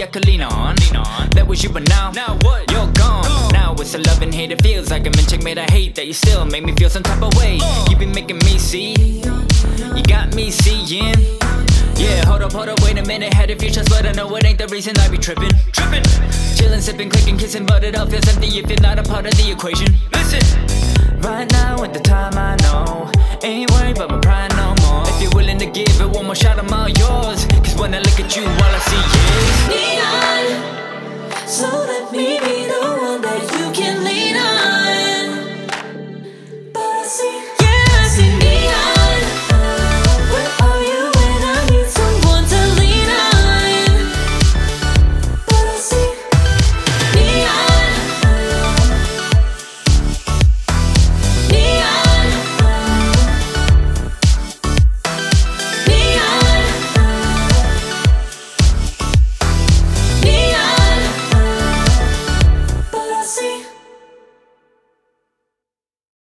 could lean on. That was you, but now what? You're gone. Now it's a love and hate. It feels like I'm in checkmate. I hate that you still make me feel some type of way. You be making me see. You got me seeing. Yeah, hold up, wait a minute. Had a few shots, but I know it ain't the reason I be tripping. Chillin', sippin', clicking, kissing, but it all feels empty if you're not a part of the equation. Listen, right now at the time I know, ain't worried about my pride no more. If you're willing to give it one more shot, I'm all yours. Cause when I look at you, all I see is neon.